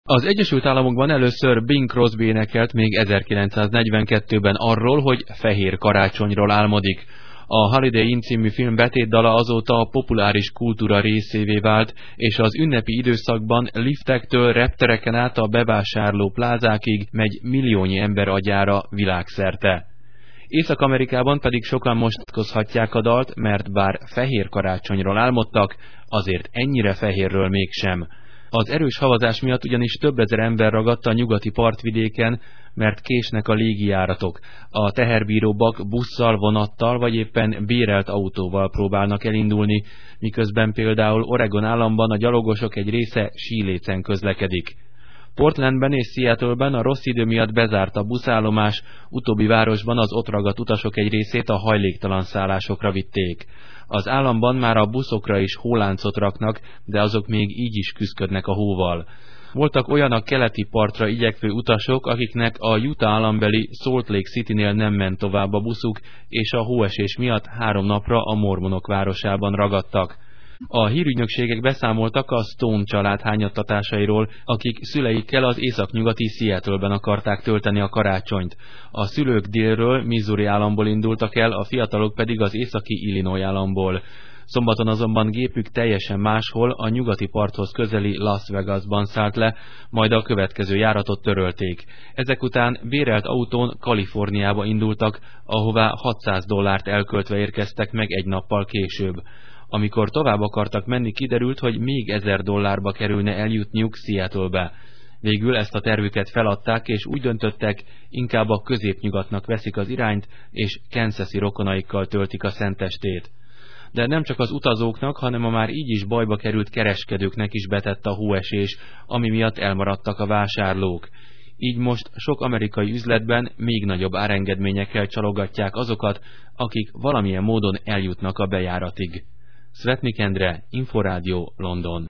Az Egyesült Államokban először Bing Crosby énekelt még 1942-ben arról, hogy fehér karácsonyról álmodik. A Holiday Inn című film betétdala azóta a populáris kultúra részévé vált, és az ünnepi időszakban liftektől reptereken át a bevásárló plázákig megy milliónyi ember agyára világszerte. Észak-Amerikában pedig sokan most kozhatják a dalt, mert bár fehér karácsonyról álmodtak, azért ennyire fehérről mégsem. Az erős havazás miatt ugyanis több ezer ember ragadt a nyugati partvidéken, mert késnek a légijáratok. A teherbíróbbak busszal, vonattal vagy éppen bérelt autóval próbálnak elindulni, miközben például Oregon államban a gyalogosok egy része sílécen közlekedik. Portlandben és Seattleben a rossz idő miatt bezárt a buszállomás, utóbbi városban az ott ragadt utasok egy részét a hajléktalan szállásokra vitték. Az államban már a buszokra is hóláncot raknak, de azok még így is küszködnek a hóval. Voltak olyan a keleti partra igyekvő utasok, akiknek a Utah állambeli Salt Lake Citynél nem ment tovább a buszuk, és a hóesés miatt 3 napra a mormonok városában ragadtak. A hírügynökségek beszámoltak a Stone család hányattatásairól, akik szüleikkel az északnyugati Seattleben akarták tölteni a karácsonyt. A szülők délről, Missouri államból indultak el, a fiatalok pedig az északi Illinois államból. Szombaton azonban gépük teljesen máshol, a nyugati parthoz közeli Las Vegasban szállt le, majd a következő járatot törölték. Ezek után bérelt autón Kaliforniába indultak, ahová $600 elköltve érkeztek meg egy nappal később. Amikor tovább akartak menni, kiderült, hogy még $1000 kerülne eljutniuk Seattlebe. Végül ezt a tervüket feladták, és úgy döntöttek, inkább a középnyugatnak veszik az irányt, és Kansasi rokonaikkal töltik a szentestét. De nem csak az utazóknak, hanem a már így is bajba került kereskedőknek is betett a hóesés, ami miatt elmaradtak a vásárlók. Így most sok amerikai üzletben még nagyobb árengedményekkel csalogatják azokat, akik valamilyen módon eljutnak a bejáratig. Szvetnik Endre, Inforádió, London.